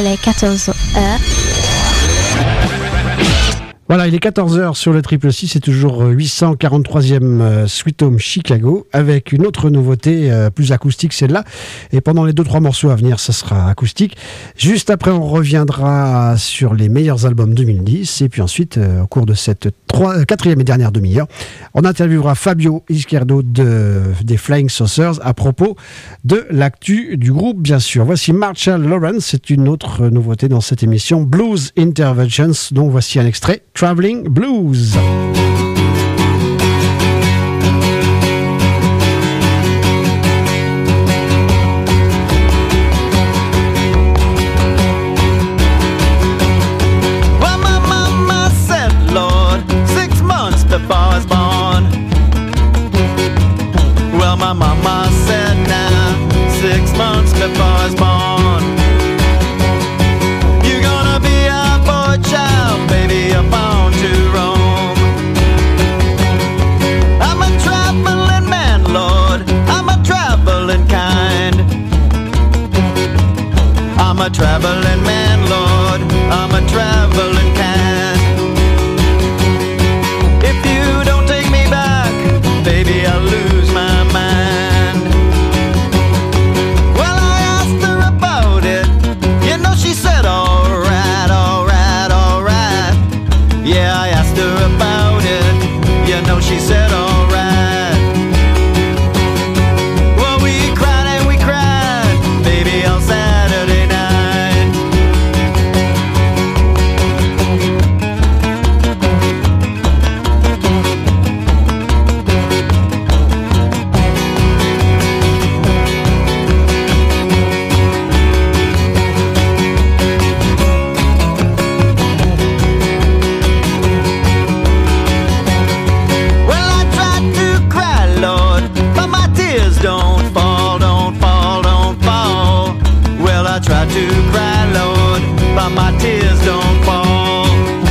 les 14h. Voilà, il est 14h sur le 666, c'est toujours 843e Sweet Home Chicago, avec une autre nouveauté plus acoustique, celle-là. Et pendant les 2-3 morceaux à venir, ça sera acoustique. Juste après, on reviendra sur les meilleurs albums 2010. Et puis ensuite, au cours de cette 4e et dernière demi-heure, on interviewera Fabio Izquierdo des Flying Saucers à propos de l'actu du groupe, bien sûr. Voici Marshall Lawrence, c'est une autre nouveauté dans cette émission, Blues Interventions, dont voici un extrait. Traveling Blues. Well, my mama said, Lord, 6 months before I was born. Well, my mama said now, 6 months before I was born. You're gonna be a boy child, baby, you're born to roam. I'm a traveling man, Lord, I'm a traveling kind. I'm a traveling man, Lord, I'm a traveling kind. If you don't take me back, baby, I'll lose my mind. Well, I asked her about it, you know she said alright, alright, alright. Yeah, I asked her about it, you know she said alright. Well, we cried and we cried, baby, on Saturday night. Well, I tried to cry, Lord, but my tears don't fall, don't fall, don't fall. Well, I tried to cry, Lord, but my tears don't fall.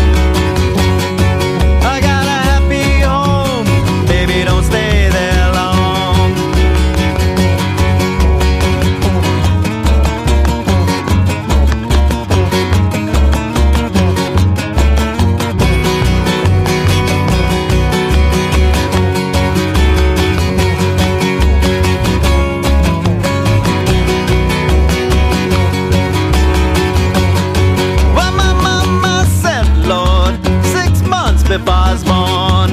I got a happy home, baby, don't stay there long. Well, my mama said, Lord, 6 months before I was born.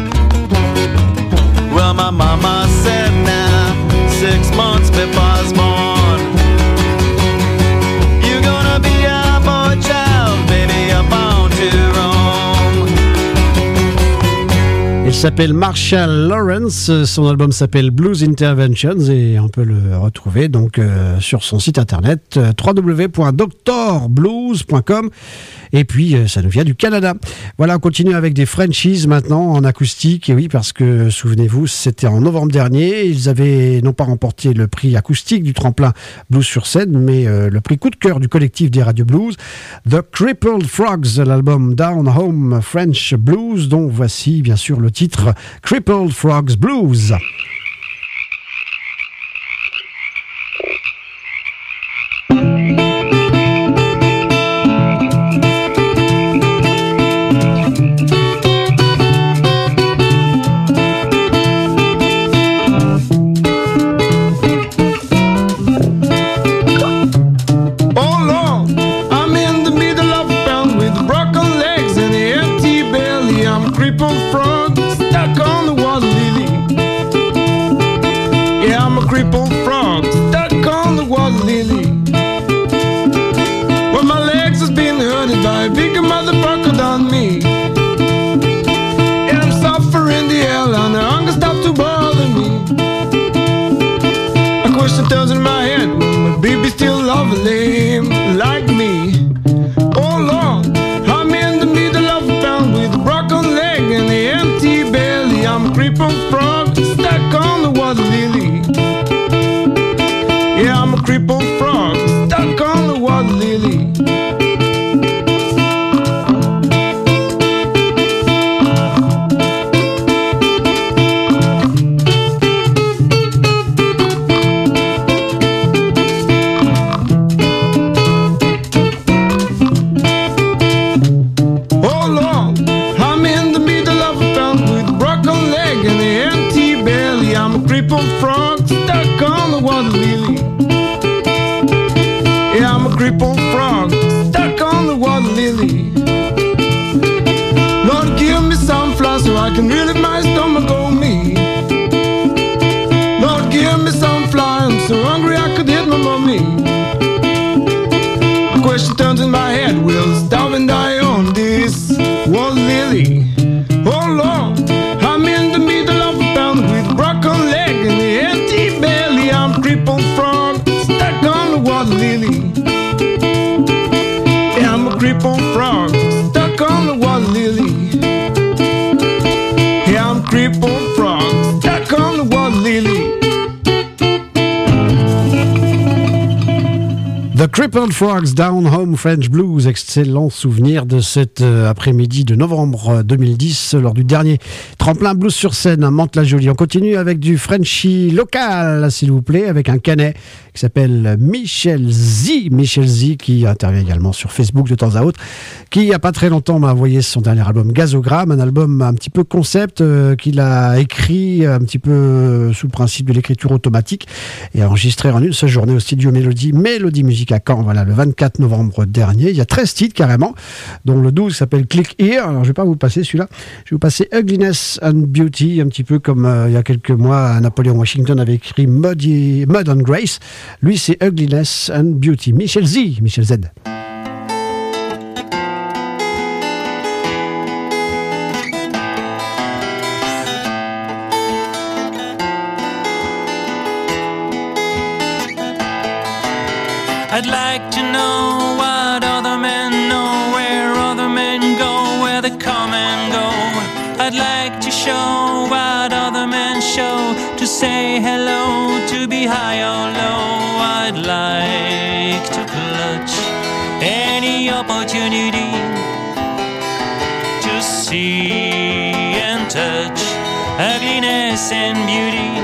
Well, my mama said now, 6 months before I was born. You're gonna be a boy child, baby, you're born to roam. Il s'appelle Marshall Lawrence, son album s'appelle Blues Interventions et on peut le retrouver donc sur son site internet www.doctorblues.com et puis ça nous vient du Canada. Voilà, on continue avec des Frenchies maintenant en acoustique et oui parce que souvenez-vous c'était en novembre dernier, ils avaient non pas remporté le prix acoustique du tremplin Blues sur scène mais le prix coup de cœur du collectif des radios blues, The Crippled Frogs, l'album Down Home French Blues dont voici bien sûr le titre Crippled Frogs Blues. Oh Lord, I'm in the middle of a pound with broken legs and an empty belly. I'm a crippled frog stuck on the water lily. Yeah, I'm a crippled frog stuck on the water lily. Well, my legs has been hurted by a bigger motherfucker than me. Yeah, I'm suffering the hell and the hunger stopped to bother me. A question turns in my head, will my baby still love a lame like me? Oh Lord, I'm in the middle of a pound with a broken leg and an empty belly. I'm a crippled frog stuck on the water lily. Yeah, I'm a crippled frog stuck on the water lily. crippled frog stuck on the water lily. Lord, give me some flour so I can relieve my stomach on me. Lord, give me some flour, I'm so hungry I could hit my mommy. The question turns in my head, will starve and die on this water lily? Oh Lord, I'm in the middle of a pound with a broken leg and an empty belly. I'm a crippled frog stuck on the water lily. Yeah, I'm a crippled frog stuck on the water lily. Yeah, I'm a crippled frog stuck on the water lily. The Crippled Frogs Down Home French Blues, excellent souvenir de cet après-midi de novembre 2010 lors du dernier tremplin blues sur scène à Mantes-la-Jolie. On continue avec du Frenchy local, s'il vous plaît, avec un Canet qui s'appelle Michel Z. Michel Z qui intervient également sur Facebook de temps à autre, qui il n'y a pas très longtemps m'a envoyé son dernier album Gazogramme, un album un petit peu concept qu'il a écrit un petit peu sous le principe de l'écriture automatique et enregistré en une seule journée au studio Mélodie Musique à Caen, voilà, le 24 novembre dernier. Il y a 13 titres carrément, dont le 12 s'appelle Click Here. Alors je vais pas vous passer celui-là, je vais vous passer Ugliness and Beauty, un petit peu comme il y a quelques mois Napoléon Washington avait écrit Mud and Grace. Lui c'est Ugliness and Beauty. Michel Z. I'd like to know what other men know, where other men go, where they come and go. I'd like to show what other men show, to say hello, to be high or low. I'd like to clutch any opportunity to see and touch ugliness and beauty.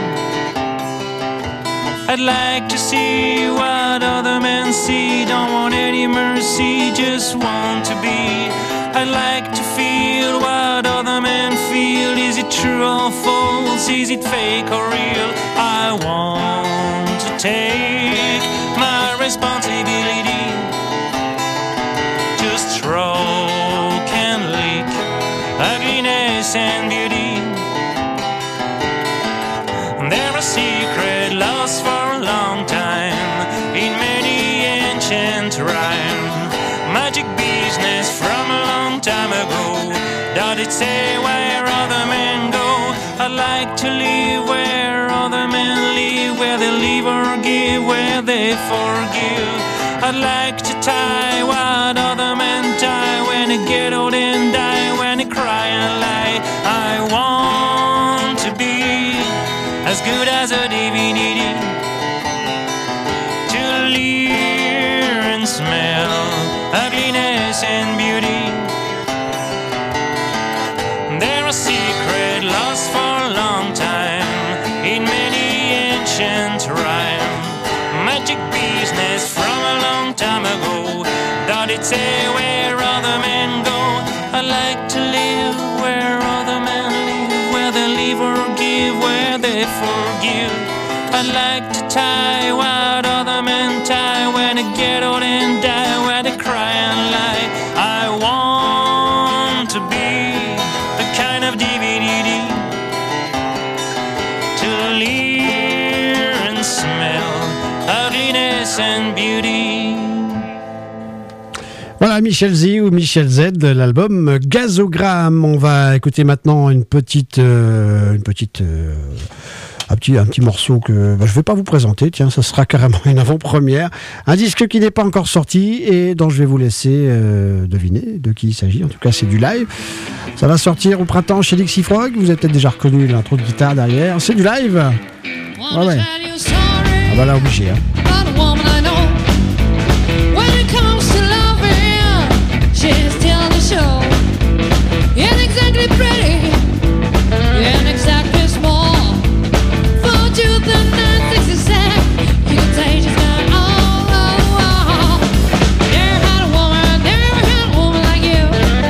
I'd like to see what other men see, don't want any mercy, just want to be. I'd like to feel what other men feel, is it true or false, is it fake or real? I want to take my responsibility to stroke and lick ugliness and beauty. There are secrets lost for a long time in many ancient rhyme. Magic business from a long time ago. Does it say where other men go? I'd like to live where other men live, where they live or give, where they forgive. I'd like to tie what other men tie, when they get old and die, when they cry and lie. I want to be as good as a divinity, to hear and smell ugliness and beauty. There are secrets lost for a long time in many ancient rhyme. Magic business from a long time ago. Does it say where other men go? I like to live where other men live, where they live or give, where they forgive. I like to tie what other men tie, when they get old and die, where they cry and lie. I want to be the kind of divinity to hear and smell ugliness and beauty. Voilà, Michel Z ou Michel Z, l'album Gazogramme. On va écouter maintenant un petit morceau que je ne vais pas vous présenter. Tiens, ça sera carrément une avant-première. Un disque qui n'est pas encore sorti et dont je vais vous laisser deviner de qui il s'agit. En tout cas, c'est du live. Ça va sortir au printemps chez Dixie Frog. Vous avez peut-être déjà reconnu l'intro de guitare derrière. C'est du live. Ouais. Ah bah là, obligé. She's still the show. Ain't exactly pretty, ain't exactly small. 4 tooth and 966. You can say she's got all. Never had a woman like you.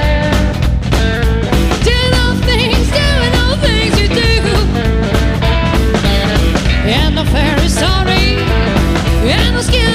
Doing all things you do. And the fairy story, and the skin.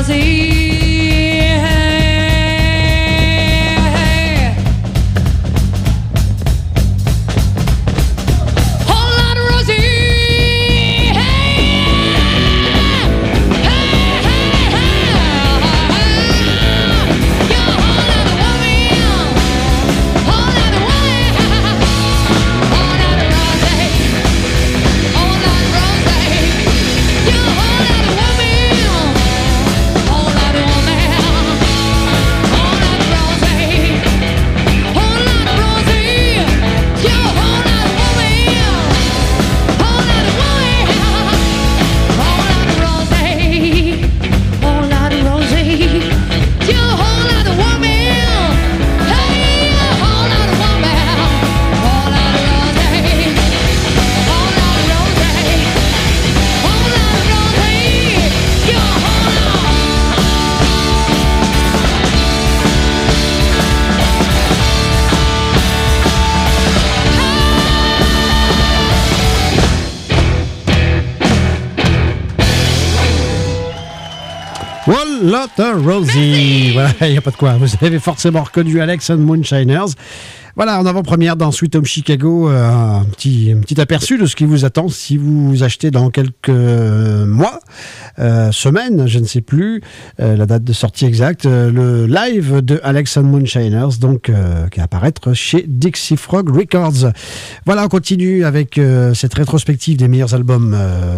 Whole Lotta Rosie. Voilà, il n'y a pas de quoi. Vous avez forcément reconnu Alex and Moonshiners. Voilà, en avant-première dans Sweet Home Chicago, un petit aperçu de ce qui vous attend si vous achetez dans quelques mois, semaines, je ne sais plus la date de sortie exacte, le live de Alex and Moonshiners, donc qui va apparaître chez Dixie Frog Records. Voilà, on continue avec cette rétrospective des meilleurs albums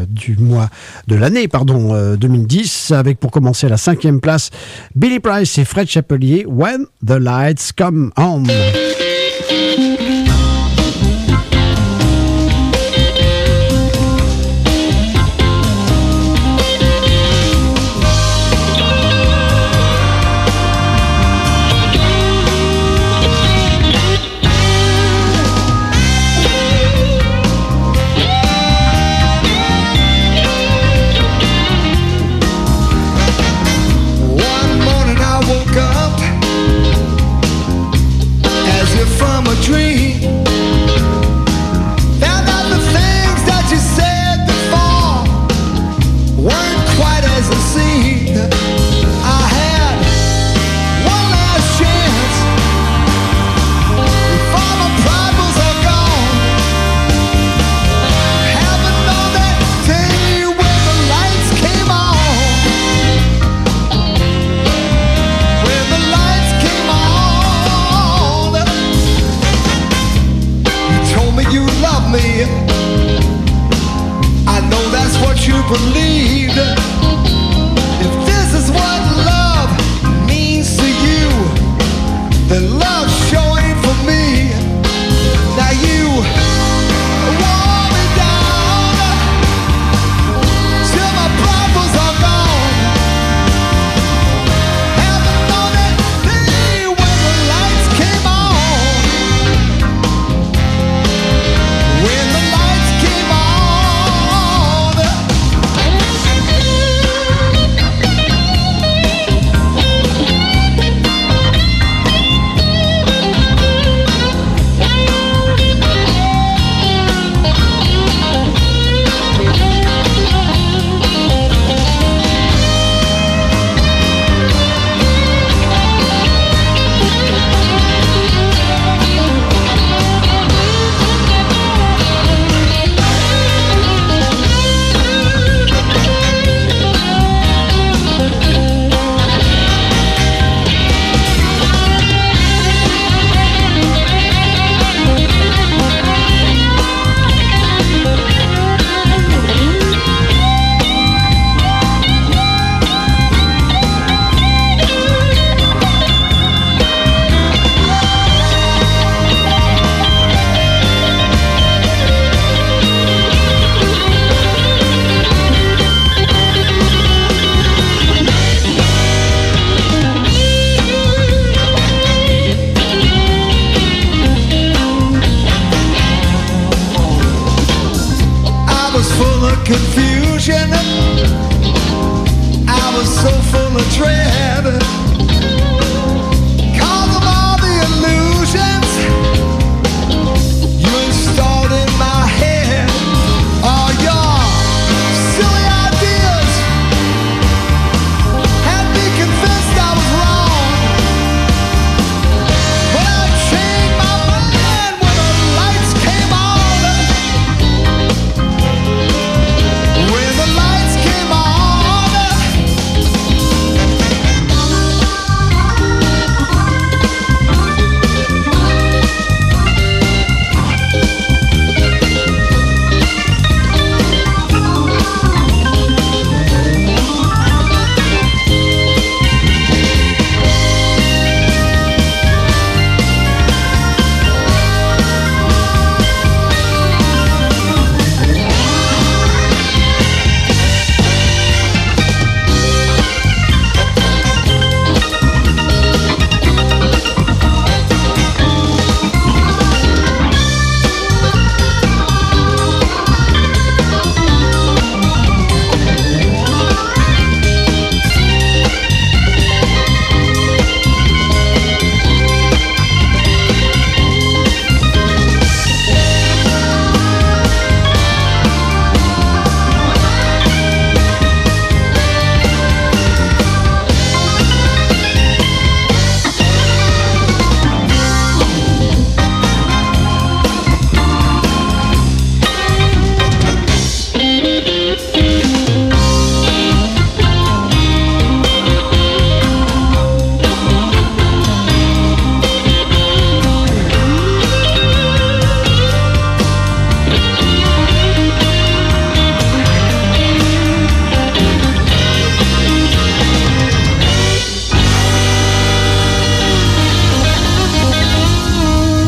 de l'année 2010, avec pour commencer à la 5e place Billy Price et Fred Chapelier, When the Lights Come On. One morning I woke up as if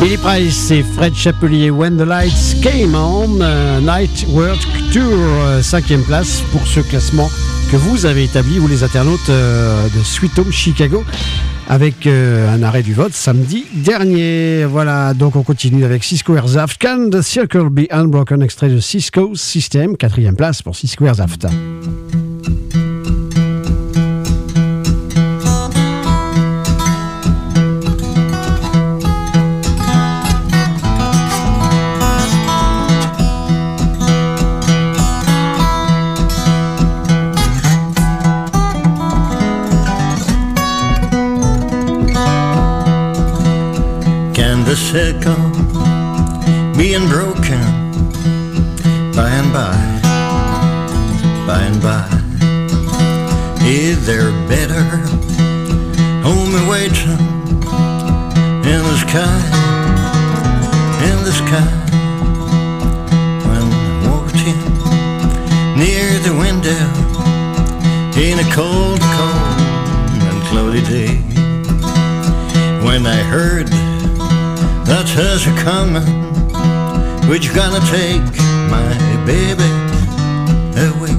Billy Price et Fred Chapelier, When the Lights Came On, Night World Tour, 5e place pour ce classement que vous avez établi, vous les internautes de Sweet Home Chicago, avec un arrêt du vote samedi dernier. Voilà, donc on continue avec Cisco Airzaft, Can the Circle Be Unbroken, extrait de Cisco System, 4e place pour Cisco Airzaft. The circle being broken by and by, by and by. Is there better home awaiting in the sky, in the sky? When walking near the window in a cold, cold and cloudy day, when I heard that us are coming, which gonna take my baby away.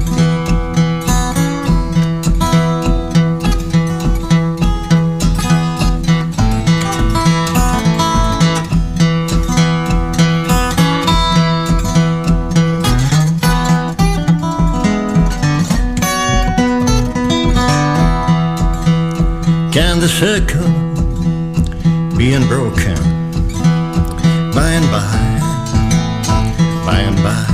Can the circle be unbroken? By and by, by and by,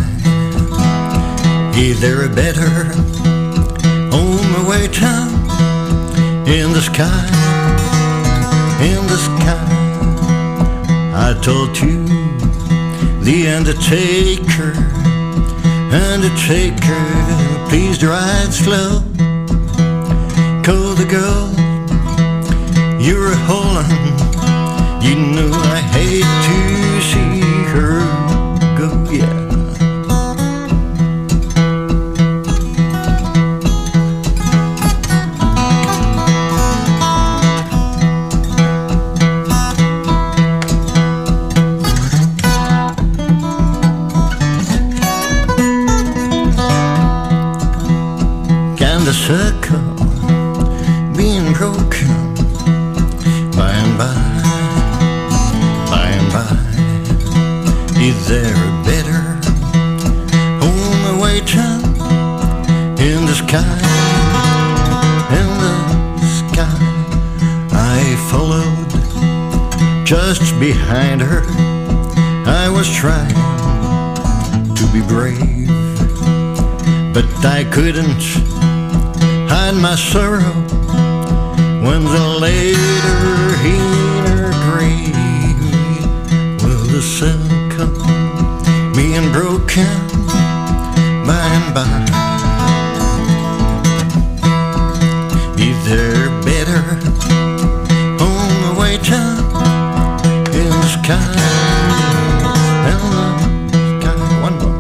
is there a better home awaiting in the sky, in the sky? I told you, the undertaker, undertaker, please ride slow, 'cause the girl you're holding, you know I hate to see her go, yeah. Can the circle being broken by and by? Is there a better home awaiting in the sky, in the sky? I followed just behind her. I was trying to be brave, but I couldn't hide my sorrow when the later in her grave. Will the sun being broken by and by? Is there better home awaiting in the sky, in the sky? One more.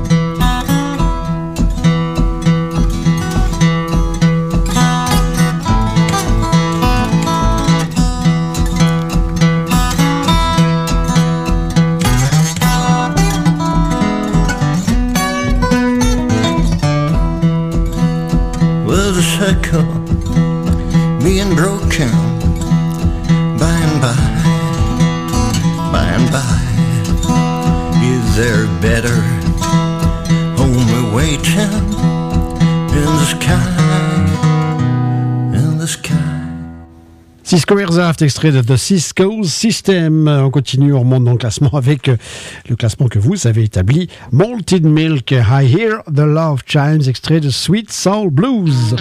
Circle being broken by and by, by and by. Is there better home awaiting in the sky, in the sky? Cisco Airzaft, extrait de The Cisco System. On continue, on remonte dans le classement avec le classement que vous avez établi. Malted Milk, I Hear the Love Chimes, extrait de Sweet Soul Blues.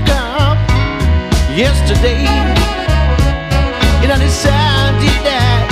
Yesterday, and I decided that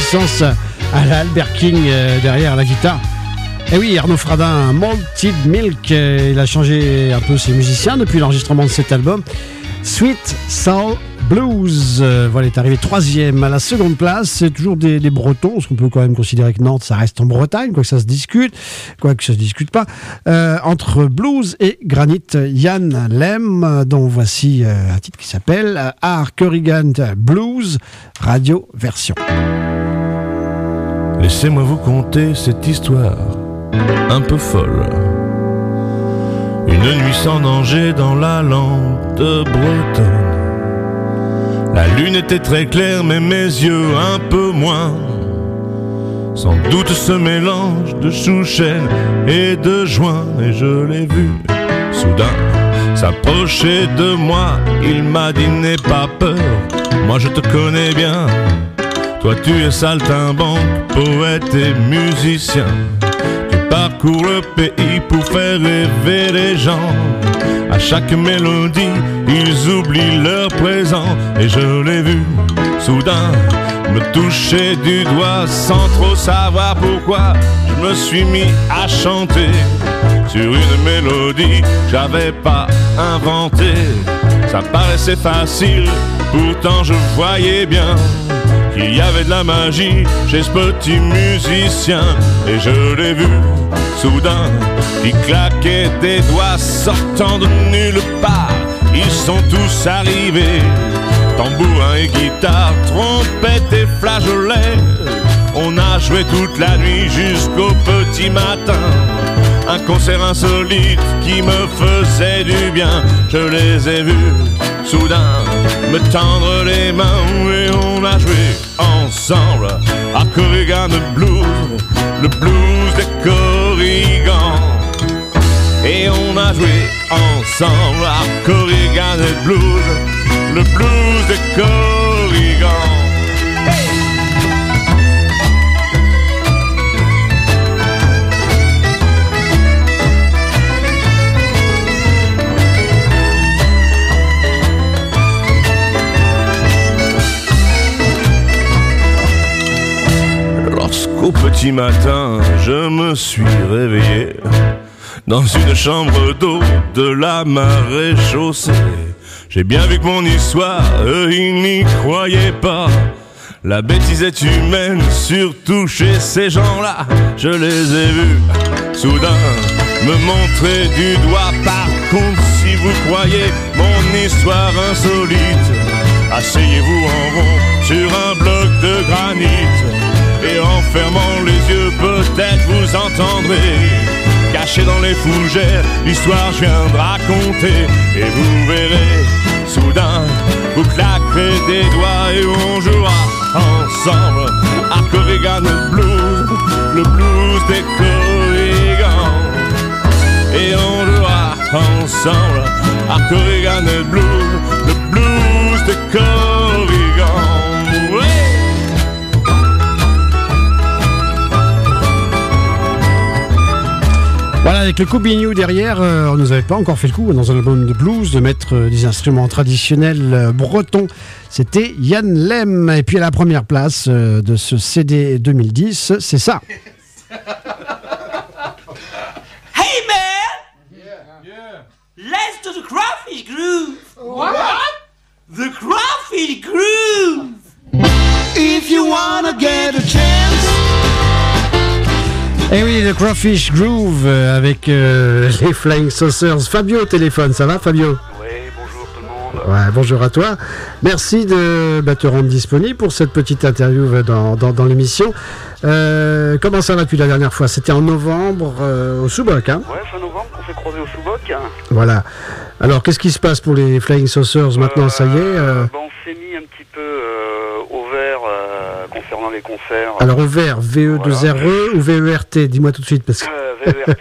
puissance à la Albert King derrière la guitare. Et oui, Arnaud Fradin, Malted Milk, il a changé un peu ses musiciens depuis l'enregistrement de cet album. Sweet Soul Blues, voilà, est arrivé 3e. À la seconde place, c'est toujours des Bretons, parce qu'on peut quand même considérer que Nantes, ça reste en Bretagne, quoique ça se discute pas. Entre blues et granit, Yann Lem, dont voici un titre qui s'appelle Art Corrigan Blues, radio version. Laissez-moi vous conter cette histoire un peu folle. Une nuit sans danger dans la lande bretonne. La lune était très claire mais mes yeux un peu moins. Sans doute ce mélange de chouchène et de joint. Et je l'ai vu soudain s'approcher de moi. Il m'a dit n'aie pas peur, moi je te connais bien. Toi tu es saltimbanque, poète et musicien. Tu parcours le pays pour faire rêver les gens. À chaque mélodie, ils oublient leur présent. Et je l'ai vu soudain me toucher du doigt sans trop savoir pourquoi. Je me suis mis à chanter sur une mélodie que j'avais pas inventée. Ça paraissait facile, pourtant je voyais bien qu'il y avait de la magie chez ce petit musicien. Et je l'ai vu soudain, il claquait des doigts sortant de nulle part. Ils sont tous arrivés, tambourin et guitare, trompette et flageolet. On a joué toute la nuit jusqu'au petit matin. Un concert insolite qui me faisait du bien. Je les ai vus soudain me tendre les mains et on a joué ensemble à Corrigan Blues, le blues des Corrigans. Et on a joué ensemble à Corrigan Blues, le blues des Corrigans. Lorsqu'au petit matin, je me suis réveillé dans une chambre d'eau de la marée chaussée. J'ai bien vu que mon histoire, eux, ils n'y croyaient pas. La bêtise est humaine, surtout chez ces gens-là. Je les ai vus soudain me montrer du doigt. Par contre, si vous croyez mon histoire insolite, asseyez-vous en rond sur un bloc de granit. Et en fermant les yeux, peut-être vous entendrez, caché dans les fougères, l'histoire je viens de raconter. Et vous verrez, soudain, vous claquerez des doigts et on jouera ensemble à Corrigan Blues, le blues des Corrigans. Et on jouera ensemble à Corrigan Blues, le blues des Corrigans. Ouais. Voilà, avec le Koubignou derrière, on nous avait pas encore fait le coup dans un album de blues de mettre des instruments traditionnels bretons. C'était Yann Lem. Et puis à la première place de ce CD 2010, c'est ça. Hey man! Yeah. Let's do the crawfish groove! What? The crawfish groove! If you wanna get a chance. Et oui, le Crawfish Groove avec les Flying Saucers. Fabio au téléphone, ça va Fabio ? Oui, bonjour tout le monde. Ouais, bonjour à toi. Merci de te rendre disponible pour cette petite interview dans l'émission. Comment ça va depuis la dernière fois ? C'était en novembre au Sous-Boc, hein ? Ouais, fin novembre, on s'est croisés au Sous-Boc. Voilà. Alors, qu'est-ce qui se passe pour les Flying Saucers maintenant ? Ça y est On s'est mis un petit peu au vert concernant les concerts. Alors, au vert, VE2RE ou VERT ? Dis-moi tout de suite. Parce que... VERT.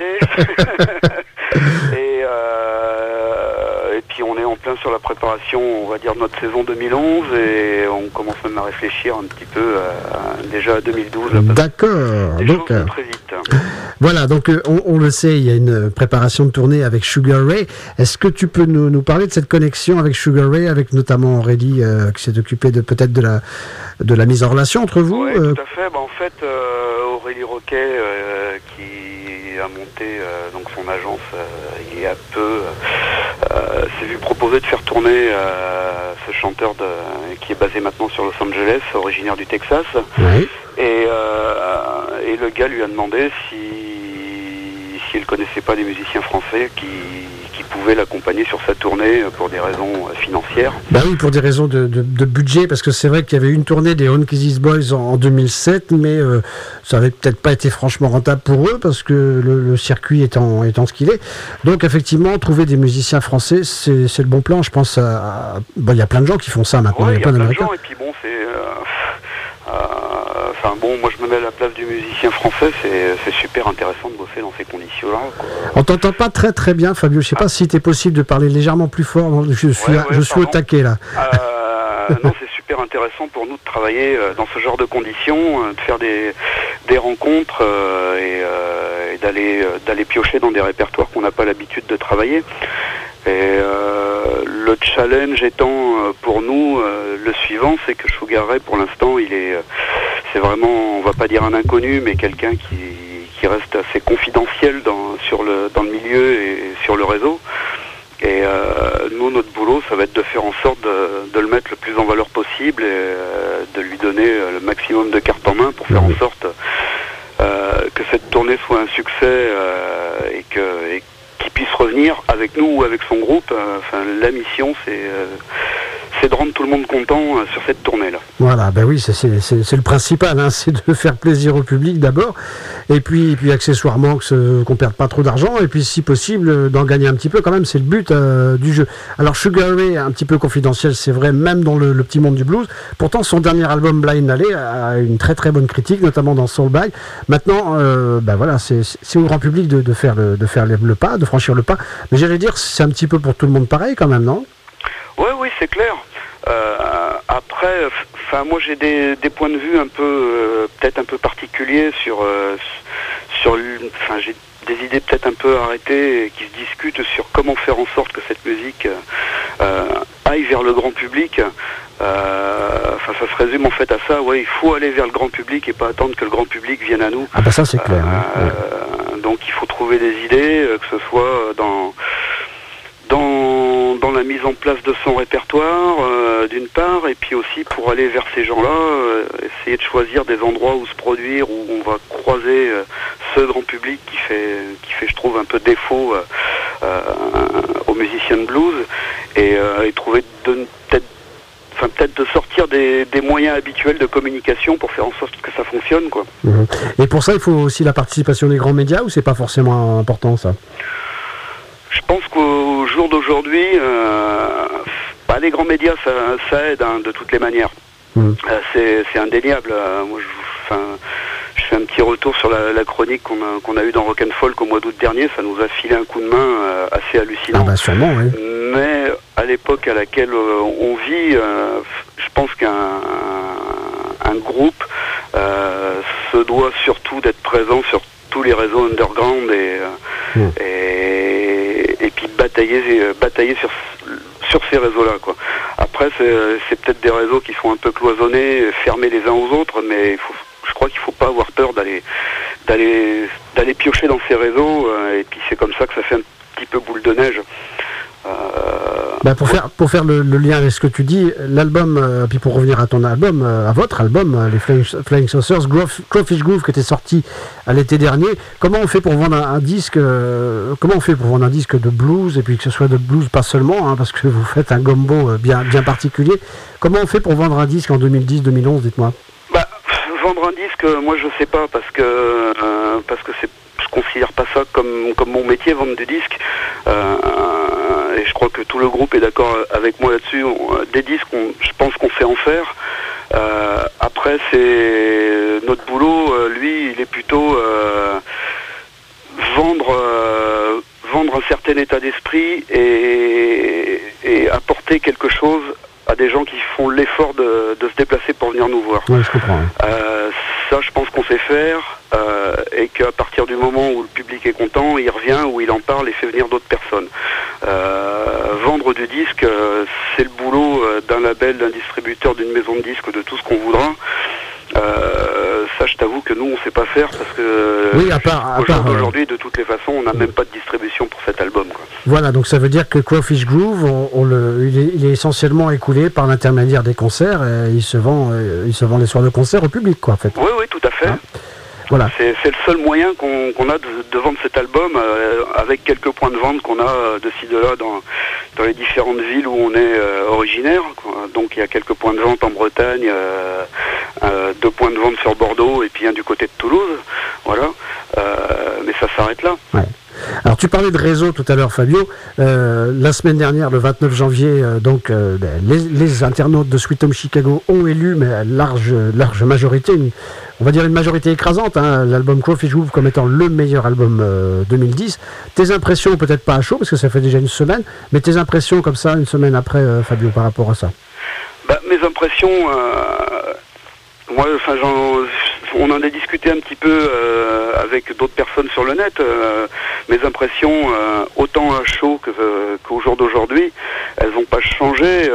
Et puis, on est en plein sur la préparation, on va dire, de notre saison 2011. Et on commence même à réfléchir un petit peu déjà à 2012. D'accord. Donc, très vite. Voilà, donc on le sait, il y a une préparation de tournée avec Sugar Ray. Est-ce que tu peux nous parler de cette connexion avec Sugar Ray, avec notamment Aurélie qui s'est occupée peut-être de la mise en relation entre vous? Oui, tout à fait. En fait, Aurélie Roquet, qui a monté donc son agence il y a peu, s'est vu proposer de faire tourner ce chanteur qui est basé maintenant sur Los Angeles, originaire du Texas. Oui. Et le gars lui a demandé si elle connaissait pas des musiciens français qui pouvaient l'accompagner sur sa tournée pour des raisons financières. Bah oui, pour des raisons de budget, parce que c'est vrai qu'il y avait une tournée des Onkeys Boys en 2007, mais ça avait peut-être pas été franchement rentable pour eux, parce que le circuit étant ce qu'il est. Donc effectivement, trouver des musiciens français, c'est le bon plan. Je pense il y a plein de gens qui font ça maintenant. Ouais, il y a plein de d'Américains. gens, et puis bon, moi je me mets à la place du musicien français, c'est super intéressant de bosser dans ces conditions-là, quoi. On t'entend pas très très bien, Fabio. Je sais pas si c'était possible de parler légèrement plus fort. Je suis au taquet là. Non, c'est super intéressant pour nous de travailler dans ce genre de conditions, de faire des rencontres et d'aller piocher dans des répertoires qu'on n'a pas l'habitude de travailler. Et le challenge étant pour nous le suivant, c'est que Sugar Ray, pour l'instant, c'est vraiment, on va pas dire un inconnu, mais quelqu'un qui reste assez confidentiel dans le milieu et sur le réseau. Et nous, notre boulot, ça va être de faire en sorte de le mettre le plus en valeur possible et de lui donner le maximum de cartes en main pour faire en sorte que cette tournée soit un succès et qu'il puisse revenir avec nous ou avec son groupe. La mission, c'est de rendre tout le monde content sur cette tournée-là. Voilà, ben oui, c'est le principal, hein, c'est de faire plaisir au public d'abord, et puis accessoirement qu'on perde pas trop d'argent, et puis si possible d'en gagner un petit peu quand même, c'est le but du jeu. Alors Sugar Ray, un petit peu confidentiel, c'est vrai, même dans le petit monde du blues. Pourtant, son dernier album Blind Alley a une très très bonne critique, notamment dans Soul Bag. Maintenant, voilà, c'est au grand public de faire le pas, de franchir le pas. Mais j'allais dire, c'est un petit peu pour tout le monde pareil quand même, non? Oui, c'est clair. Après, moi j'ai des points de vue peut-être un peu particuliers j'ai des idées peut-être un peu arrêtées qui se discutent sur comment faire en sorte que cette musique aille vers le grand public. Ça se résume en fait à ça. Ouais, il faut aller vers le grand public et pas attendre que le grand public vienne à nous. Ah bah ça c'est clair. Donc il faut trouver des idées, que ce soit dans la mise en place de son répertoire, d'une part, et puis aussi pour aller vers ces gens-là, essayer de choisir des endroits où se produire, où on va croiser ce grand public qui fait, je trouve, un peu défaut aux musiciens de blues, et trouver peut-être de sortir des moyens habituels de communication pour faire en sorte que ça fonctionne, quoi. Et pour ça, il faut aussi la participation des grands médias, ou c'est pas forcément important, ça? Je pense qu'au jour d'aujourd'hui, les grands médias, ça aide, hein, de toutes les manières. C'est indéniable. Moi, je fais un petit retour sur la chronique qu'on a eue dans Rock and Folk au mois d'août dernier. Ça nous a filé un coup de main assez hallucinant. Ah bah sûrement, oui. Mais à l'époque à laquelle on vit, je pense qu'un groupe se doit surtout d'être présent sur tous les réseaux underground et puis batailler sur ces réseaux-là, quoi. Après, c'est peut-être des réseaux qui sont un peu cloisonnés, fermés les uns aux autres, mais je crois qu'il ne faut pas avoir peur d'aller piocher dans ces réseaux, et puis c'est comme ça que ça fait un petit peu boule de neige. Pour faire le lien avec ce que tu dis, l'album, puis pour revenir à ton album, à votre album, les Flying Saucers, Crawfish Groove, qui était sorti à l'été dernier, comment on fait pour vendre un disque de blues, et puis que ce soit de blues pas seulement, hein, parce que vous faites un gombo bien particulier. Comment on fait pour vendre un disque en 2010-2011, dites-moi? Vendre un disque, moi je sais pas, parce que je considère pas ça comme mon métier, vendre des disques. Et je crois que tout le groupe est d'accord avec moi là-dessus. Des disques, je pense qu'on sait en faire. Après, c'est notre boulot. Lui, il est plutôt vendre un certain état d'esprit et apporter quelque chose à des gens qui font l'effort de se déplacer pour venir nous voir. Oui, je comprends. Ça, je pense qu'on qu'on sait faire, et qu'à partir du moment où le public est content, il revient, où il en parle et fait venir d'autres personnes. Vendre du disque, c'est le boulot d'un label, d'un distributeur, d'une maison de disques, de tout ce qu'on voudra. Ça, je t'avoue que nous, on sait pas faire parce que Oui, à part, aujourd'hui, de toutes les façons, on n'a même pas de distribution pour cet album, quoi. Voilà, donc ça veut dire que Crawfish Groove, il est essentiellement écoulé par l'intermédiaire des concerts. Et il se vend les soirs de concert au public, quoi, en fait. Oui, oui, tout à fait. Hein, voilà. C'est le seul moyen qu'on a de vendre cet album, avec quelques points de vente qu'on a de ci de là dans les différentes villes où on est originaire, quoi. Donc il y a quelques points de vente en Bretagne, 2 points de vente sur Bordeaux et puis un du côté de Toulouse, voilà. Mais ça s'arrête là. Ouais. Alors tu parlais de réseau tout à l'heure, Fabio. La semaine dernière, le 29 janvier, les internautes de Sweet Home Chicago ont élu, mais à large majorité, on va dire une majorité écrasante, hein, l'album Crawfish Groove comme étant le meilleur album 2010. Tes impressions, peut-être pas à chaud, parce que ça fait déjà une semaine, mais tes impressions comme ça, une semaine après, Fabio, par rapport à ça? Mes impressions, moi, enfin, on en a discuté un petit peu avec d'autres personnes sur le net. Mes impressions, autant à chaud qu'au jour d'aujourd'hui, elles n'ont pas changé.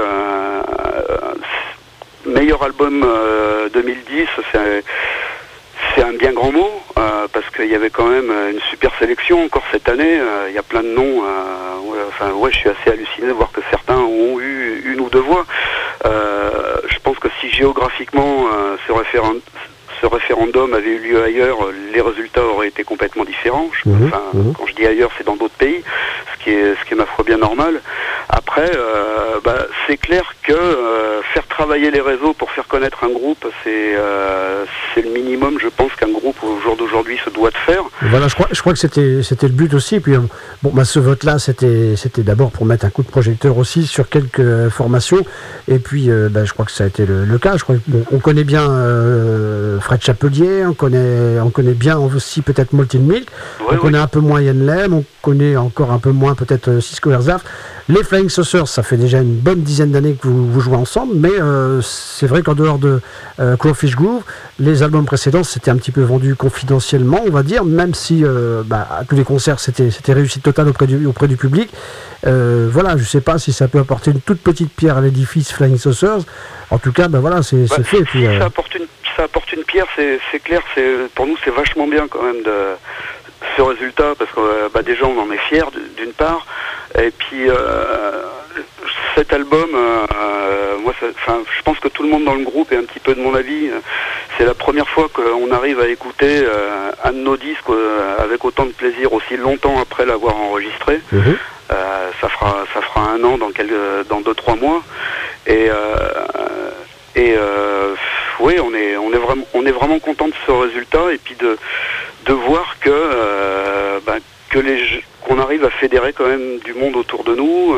Meilleur album 2010, c'est un bien grand mot, parce qu'il y avait quand même une super sélection encore cette année. Il y a plein de noms. Je suis assez halluciné de voir que certains ont eu une ou deux voix. Je pense que si géographiquement ce référendum avait eu lieu ailleurs, les résultats auraient été complètement différents. Quand je dis ailleurs, c'est dans d'autres pays, ce qui est ma foi bien normal. Après, c'est clair que faire travailler les réseaux pour faire connaître un groupe, c'est le minimum, je pense, qu'un groupe au jour d'aujourd'hui se doit de faire. Voilà, je crois que c'était le but aussi. Et puis ce vote-là, c'était d'abord pour mettre un coup de projecteur aussi sur quelques formations. Et puis, je crois que ça a été le cas. Je crois on connaît bien Fred Chapelier, on connaît bien aussi peut-être Molten Milk, on connaît un peu moins Yann Lem, on connaît encore un peu moins peut-être Cisco Herzhaft. Les Flying Saucers, ça fait déjà une bonne dizaine d'années que vous jouez ensemble, mais c'est vrai qu'en dehors de Crawfish Groove, les albums précédents c'était un petit peu vendu confidentiellement, on va dire, même si à tous les concerts c'était réussite totale auprès du public. Voilà, je sais pas si ça peut apporter une toute petite pierre à l'édifice Flying Saucers. En tout cas, c'est fait. Et puis, ça apporte une pierre, c'est clair. Pour nous, c'est vachement bien quand même ce résultat, parce que déjà on en est fiers d'une part, et puis cet album, je pense que tout le monde dans le groupe est un petit peu de mon avis. C'est la première fois qu'on arrive à écouter un de nos disques avec autant de plaisir aussi longtemps après l'avoir enregistré. Ça fera 1 an dans 2-3 mois, et oui, on est vraiment content de ce résultat, et puis de voir qu'on arrive à fédérer quand même du monde autour de nous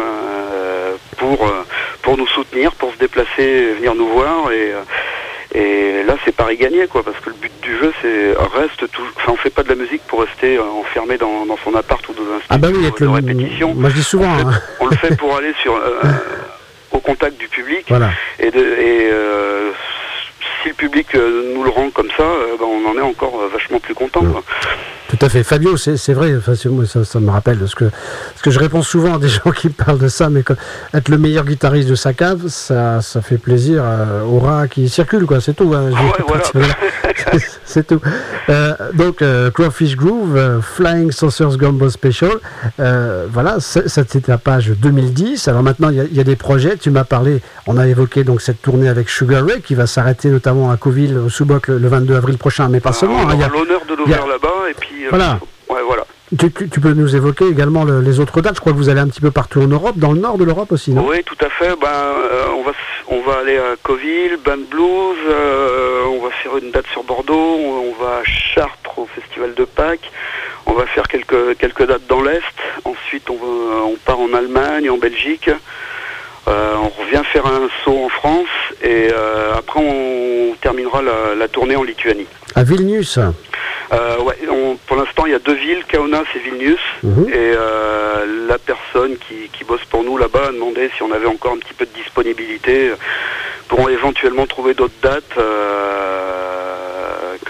pour nous soutenir, pour se déplacer, venir nous voir, et là c'est pari gagné, quoi, parce que le but du jeu on fait pas de la musique pour rester enfermé dans son appart ou dans un studio de répétition. Moi je dis souvent, on le fait pour aller au contact du public, voilà. Et si le public nous le rend comme ça, on en est encore vachement plus content, quoi. Tout à fait. Fabio, c'est vrai, moi, ça me rappelle ce que je réponds souvent à des gens qui me parlent de ça, mais être le meilleur guitariste de sa cave, ça fait plaisir aux rats qui circulent, quoi, c'est tout. Hein. Voilà. C'est tout. Donc, Crawfish Groove, Flying Saucers Gumbo Special, voilà, c'était la page 2010. Alors maintenant, il y a des projets, tu m'as parlé, on a évoqué donc cette tournée avec Sugar Ray, qui va s'arrêter notamment à Coville, au Sous-Boc, le 22 avril prochain, mais pas seulement. On aura l'honneur de l'ouvrir là-bas, et puis... voilà. Voilà. Tu peux nous évoquer également les autres dates. Je crois que vous allez un petit peu partout en Europe, dans le nord de l'Europe aussi, non? Oui, tout à fait. On va aller à Coville, Band Blues, on va faire une date sur Bordeaux, on va à Chartres au Festival de Pâques, on va faire quelques dates dans l'Est, ensuite on part en Allemagne, en Belgique, on revient faire un saut en France, et après on terminera la tournée en Lituanie. À Vilnius. Pour l'instant il y a 2 villes, Kaunas et Vilnius, et la personne qui bosse pour nous là-bas a demandé si on avait encore un petit peu de disponibilité pour éventuellement trouver d'autres dates, que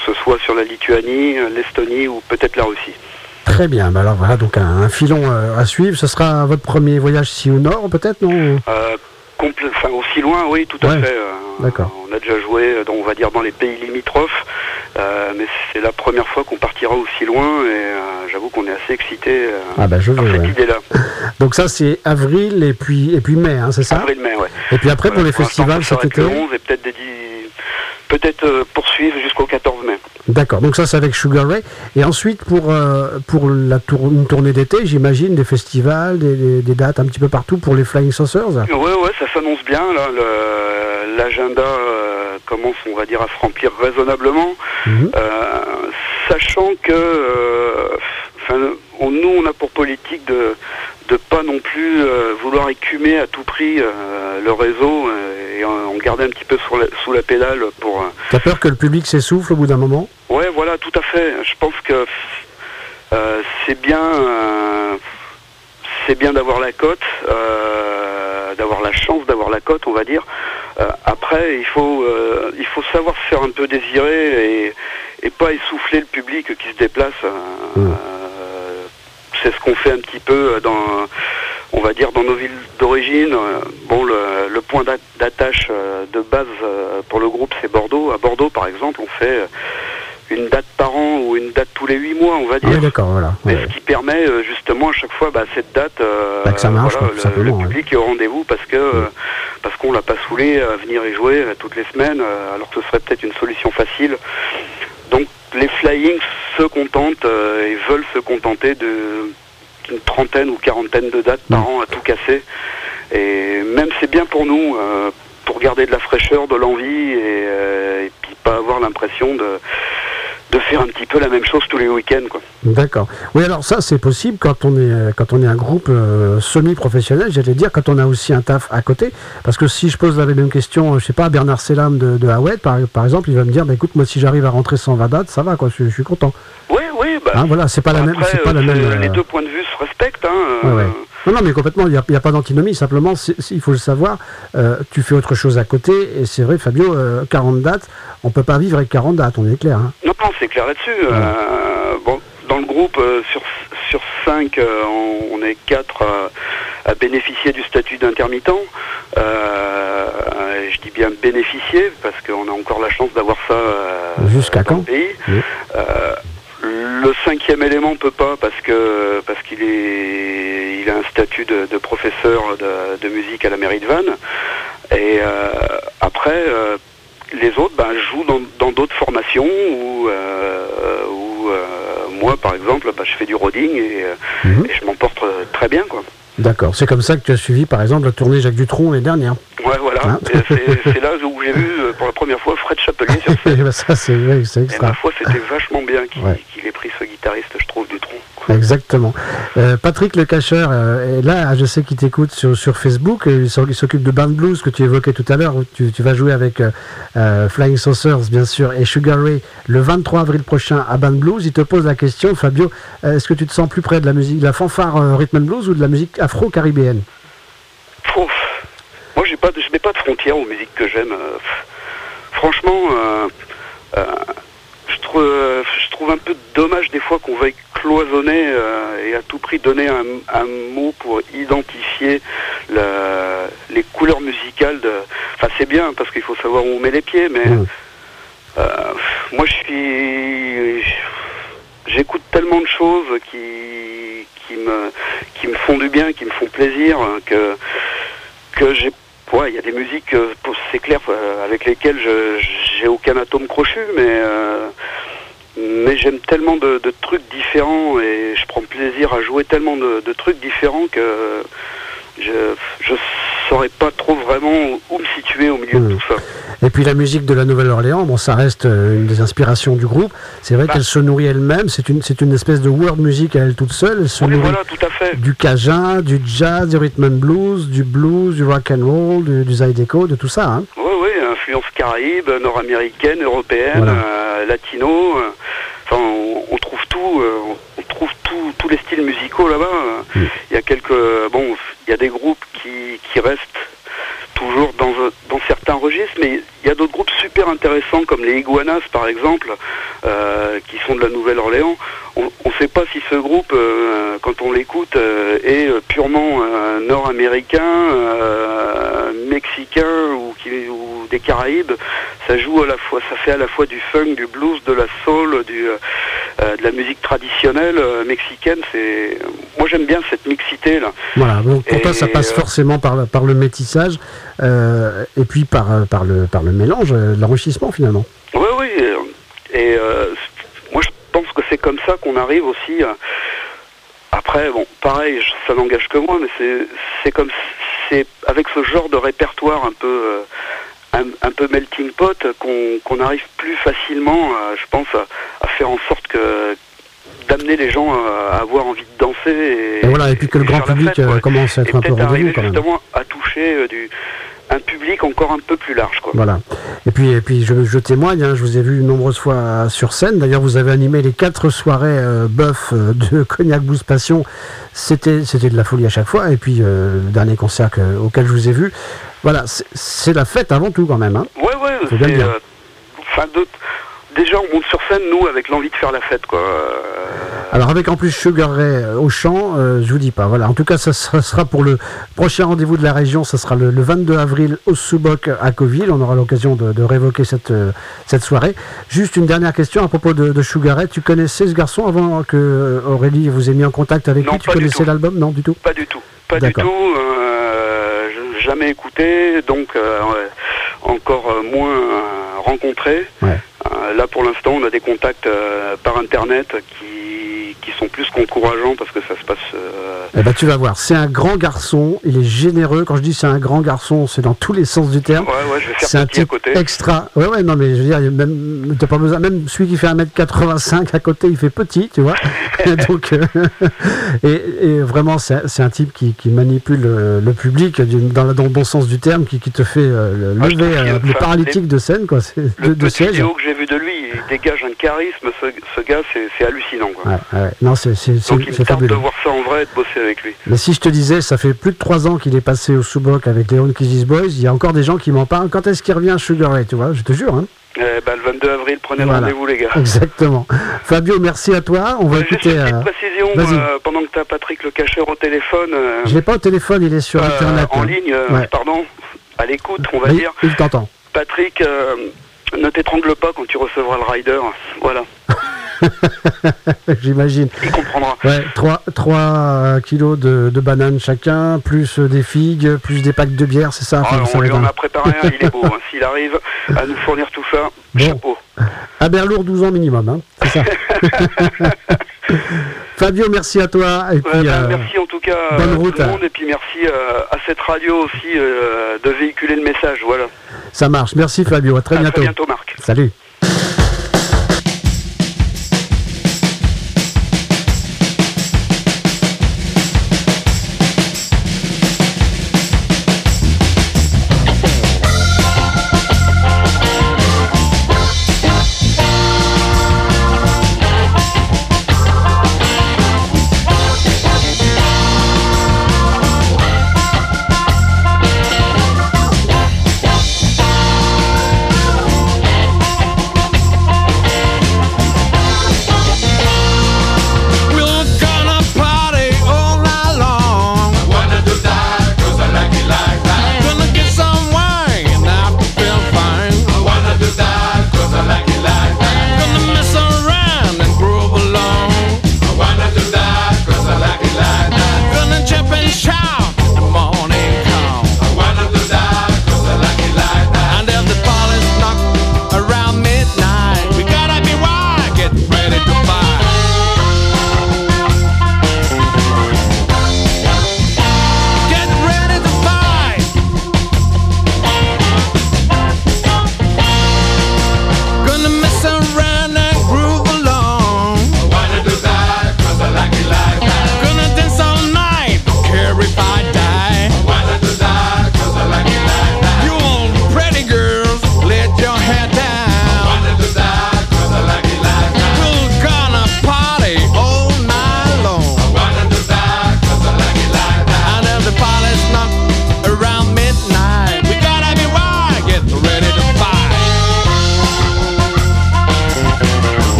ce soit sur la Lituanie, l'Estonie ou peut-être la Russie. Très bien, bah alors voilà, donc un filon à suivre. Ce sera votre premier voyage ici au nord, peut-être, non? Enfin, aussi loin, oui, tout à fait. D'accord. On a déjà joué, on va dire, dans les pays limitrophes, mais c'est la première fois qu'on partira aussi loin, et j'avoue qu'on est assez excités par cette idée-là. Donc ça, c'est avril et puis mai, hein, c'est ça? Avril-mai, ouais. Et puis après, pour les festivals cet été? Le 11 et peut-être poursuivre jusqu'au 14 mai. D'accord, donc ça c'est avec Sugar Ray. Et ensuite pour une tournée d'été, j'imagine, des festivals, des dates un petit peu partout pour les Flying Saucers. Ouais, ça s'annonce bien. Là, l'agenda commence, on va dire, à se remplir raisonnablement. Sachant que nous, on a pour politique de pas non plus vouloir écumer à tout prix le réseau et en garder un petit peu sous la pédale pour... T'as peur que le public s'essouffle au bout d'un moment? Ouais, voilà, tout à fait. Je pense que c'est bien d'avoir la cote, d'avoir la chance d'avoir la cote, on va dire. Après, il faut savoir se faire un peu désirer et pas essouffler le public qui se déplace. C'est ce qu'on fait un petit peu on va dire, dans nos villes d'origine. Le point d'attache de base pour le groupe, c'est Bordeaux. À Bordeaux, par exemple, on fait une date par an ou une date tous les 8 mois, on va dire. Ah oui, d'accord, voilà. Mais ce qui permet justement à chaque fois cette date, que ça marche, le public est au rendez-vous parce qu'on l'a pas saoulé à venir y jouer toutes les semaines, alors que ce serait peut-être une solution facile. Donc les Flying se contentent et veulent se contenter d'une trentaine ou quarantaine de dates par an à tout casser. Et même c'est bien pour nous, pour garder de la fraîcheur, de l'envie et puis pas avoir l'impression de faire un petit peu la même chose tous les week-ends, quoi. D'accord. Oui, alors ça c'est possible quand on est un groupe semi-professionnel, j'allais dire, quand on a aussi un taf à côté. Parce que si je pose la même question, je sais pas, à Bernard Selam de Howard, par exemple, il va me dire, écoute, moi si j'arrive à rentrer 120 dates, ça va, quoi, je suis content. Oui, voilà, c'est pas la même. C'est pas la même. Les deux points de vue se respectent. Ouais. Non, mais complètement, il n'y a pas d'antinomie, simplement, il faut le savoir, tu fais autre chose à côté, et c'est vrai, Fabio, 40 dates, on peut pas vivre avec 40 dates, on est clair. Hein. Non, c'est clair là-dessus. Dans le groupe, sur 5, on est 4 à bénéficier du statut d'intermittent. Je dis bien bénéficier, parce qu'on a encore la chance d'avoir ça jusqu'à quand dans le pays. Le 5e élément peut pas parce qu'il a un statut de professeur de musique à la mairie de Vannes. Et après, les autres jouent dans d'autres formations où moi, par exemple, je fais du roading et je m'en porte très bien, quoi. D'accord. C'est comme ça que tu as suivi, par exemple, la tournée Jacques Dutronc l'année dernière. Ouais, voilà. Hein, c'est là où j'ai vu pour la première fois Fred Chapelier sur scène. Ça, c'est extra. Et ma foi, c'était vachement bien qu'il ait pris ce guitariste, je trouve, Dutronc. Exactement. Patrick Le Cacheur est là, je sais qu'il t'écoute sur Facebook, il s'occupe de Band Blues que tu évoquais tout à l'heure, où tu vas jouer avec Flying Saucers, bien sûr, et Sugar Ray le 23 avril prochain à Band Blues. Il te pose la question, Fabio, est-ce que tu te sens plus près de la musique, de la fanfare rhythm and blues ou de la musique afro-caribéenne? Moi, je mets pas de frontières aux musiques que j'aime. Franchement, je trouve un peu dommage des fois qu'on veuille cloisonner et à tout prix donner un mot pour identifier les couleurs musicales. Enfin, c'est bien parce qu'il faut savoir où on met les pieds, mais moi, j'écoute tellement de choses qui me font du bien, qui me font plaisir, que il y a des musiques, c'est clair, avec lesquelles j'ai aucun atome crochu, mais j'aime tellement de trucs différents et je prends plaisir à jouer tellement de trucs différents que je saurais pas trop vraiment où me situer au milieu de tout ça. Et puis la musique de la Nouvelle-Orléans, ça reste une des inspirations du groupe. C'est vrai qu'elle se nourrit elle-même. C'est une espèce de world music à elle toute seule. Elle se nourrit tout à fait. Du cajun, du jazz, du rhythm and blues, du rock and roll, du zydeco, de tout ça. Hein. Oui, influence caraïbe, nord-américaine, européenne, latino. On trouve tout. On trouve tous les styles musicaux là-bas. Il y a il y a des groupes qui restent toujours dans certains registres, mais il y a d'autres groupes super intéressants comme les Iguanas par exemple, qui sont de la Nouvelle-Orléans. On ne sait pas si ce groupe, quand on l'écoute, est purement nord-américain, mexicain ou des Caraïbes. Ça joue à la fois, ça fait à la fois du funk, du blues, de la soul, de la musique traditionnelle mexicaine. Moi j'aime bien cette mixité là. Voilà, donc pour toi ça passe forcément par le métissage et puis par le mélange, l'enrichissement finalement. Oui, oui. Et moi je pense que c'est comme ça qu'on arrive aussi. Après, bon, pareil, ça n'engage que moi, mais c'est avec ce genre de répertoire un peu melting pot qu'on arrive plus facilement, je pense, à faire en sorte d'amener les gens à avoir envie de danser et voilà, et puis que le grand public commence à être un peu rendez-vous quand même. Justement à toucher un public encore un peu plus large, quoi. Voilà. Et puis je témoigne, hein, je vous ai vu nombreuses fois sur scène. D'ailleurs, vous avez animé les 4 soirées bœuf de Cognac Blues Passion. C'était de la folie à chaque fois. Et puis le dernier concert auquel je vous ai vu, voilà, c'est la fête avant tout quand même. Hein. Ouais, déjà on monte sur scène nous avec l'envie de faire la fête, quoi. Alors avec en plus Sugar Ray au chant, je vous dis pas. Voilà. En tout cas, ça sera pour le prochain rendez-vous de la région. Ça sera le 22 avril au Souboc à Cauville. On aura l'occasion de révoquer cette soirée. Juste une dernière question à propos de Sugar Ray. Tu connaissais ce garçon avant que Aurélie vous ait mis en contact avec lui? Tu connaissais l'album? Non, du tout. Pas du tout. Pas du tout. Jamais écouté, donc encore moins rencontré. Ouais. Là pour l'instant on a des contacts par internet qui sont plus qu'encourageants parce que ça se passe... Eh ben, tu vas voir, c'est un grand garçon, il est généreux. Quand je dis c'est un grand garçon, c'est dans tous les sens du terme. Ouais, je vais faire c'est un type à côté. Extra. Ouais, non, mais je veux dire, même, t'as pas besoin, même celui qui fait 1m85 à côté, il fait petit, tu vois. Donc, et vraiment, c'est un type qui manipule le public dans le bon sens du terme, qui te fait lever le paralytique de scène, quoi. Le petit vidéo que j'ai vu de lui, il dégage un charisme, ce gars, c'est hallucinant, quoi. Ouais. Non, c'est donc il me tente fabuleux de voir ça en vrai et de bosser avec lui. Mais si je te disais, ça fait plus de 3 ans qu'il est passé au Souboc avec les Own Kizzy's Boys, il y a encore des gens qui m'en parlent. Quand est-ce qu'il revient Sugar Ray, tu vois, je te jure. Hein. Le 22 avril, prenez le rendez-vous, les gars. Exactement. Fabio, merci à toi. On va écouter... Juste une petite précision, pendant que tu as Patrick Le Cacheur au téléphone... Je l'ai pas au téléphone, il est sur Internet. En ligne, pardon, à l'écoute, on va dire. Il t'entend. Patrick, ne t'étrangle pas quand tu recevras le rider. Voilà. J'imagine. Il comprendra. Ouais, 3 kilos de bananes chacun, plus des figues, plus des packs de bière, c'est ça? On lui en a préparé un, il est beau. Hein. S'il arrive à nous fournir tout ça, chapeau. À Berlour, 12 ans minimum, hein, c'est ça. Fabio, merci à toi. Et puis, merci en tout cas bonne route, tout le monde, et puis merci à cette radio aussi de véhiculer le message. Voilà. Ça marche. Merci Fabio. À très bientôt. Très bientôt, Marc. Salut.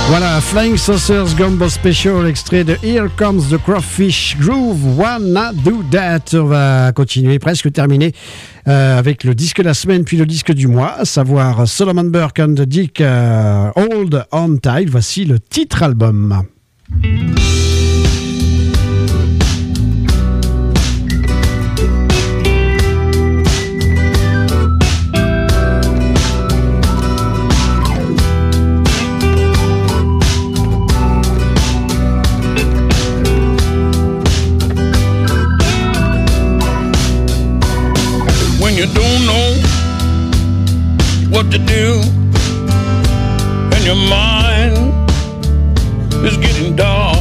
Voilà, Flying Saucers Gumbo Special, extrait de Here Comes the Crawfish Groove, Wanna Do That. On va continuer, presque terminé, avec le disque de la semaine, puis le disque du mois, à savoir Solomon Burke and the Dick, Hold On Tight. Voici le titre album. You don't know what to do, and your mind is getting dark,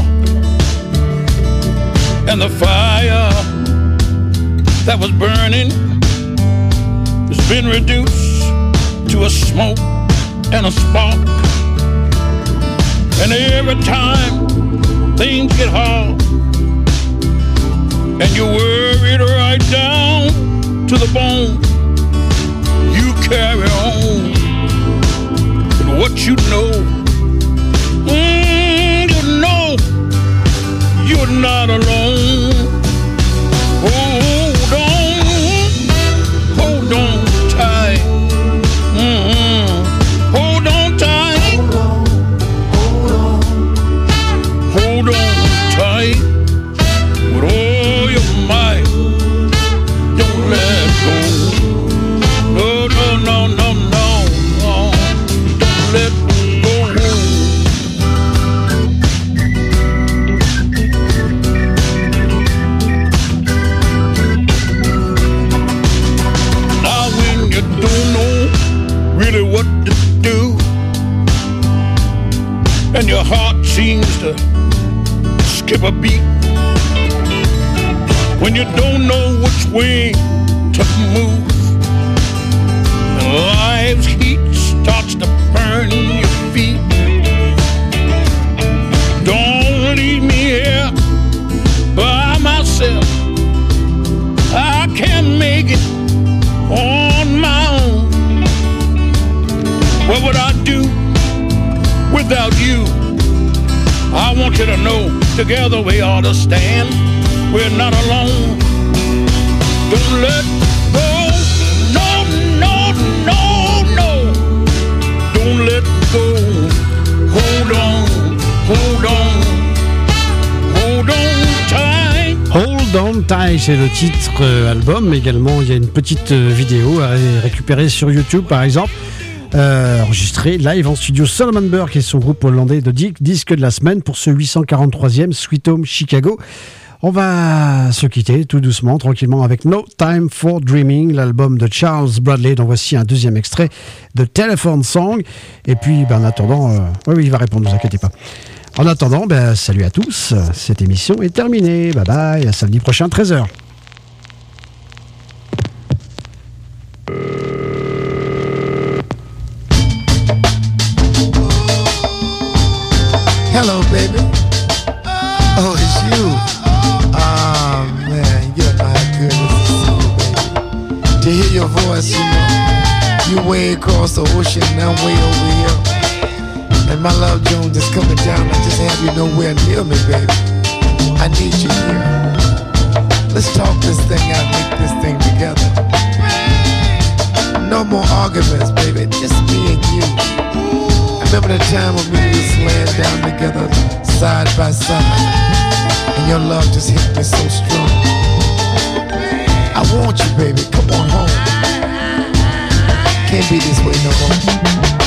and the fire that was burning has been reduced to a smoke and a spark. And every time things get hard and you're worried right down to the bone, you carry on. But what you know, you know you're not alone. Hold on tight. Hold on tight. Hold on tight with all your might. Don't let go. No, no, no, no, no. Don't let go. Now when you don't know really what to do, and your heart seems to skip a beat, when you don't know which way to move, and life's heat starts to burn your feet, don't leave me here by myself. I can't make it on my own. What would I do without you? I want you to know, together we ought to stand. We're not alone. Don't let go. No, no, no, no. Don't let go. Hold on, hold on, hold on tight. Hold On Tight, c'est le titre album. Également, il y a une petite vidéo à récupérer sur YouTube, par exemple. Enregistré live en studio, Solomon Burke et son groupe hollandais de Dick, disque de la semaine pour ce 843e Sweet Home Chicago. On va se quitter tout doucement, tranquillement, avec No Time for Dreaming, l'album de Charles Bradley, dont voici un deuxième extrait de Telephone Song. Et puis, en attendant, oui, il va répondre, ne vous inquiétez pas. En attendant, salut à tous, cette émission est terminée. Bye bye, à samedi prochain, 13h. Hello, baby. Oh, it's you. Oh, man, you're my goodness, baby. To hear your voice, you know, you way across the ocean, and I'm way over here. And my love Jones is coming down. I just have you nowhere near me, baby. I need you here. Let's talk this thing out, make this thing together. No more arguments, baby, just me and you. Remember the time when we was laying down together, side by side, and your love just hit me so strong. I want you, baby, come on home. Can't be this way no more.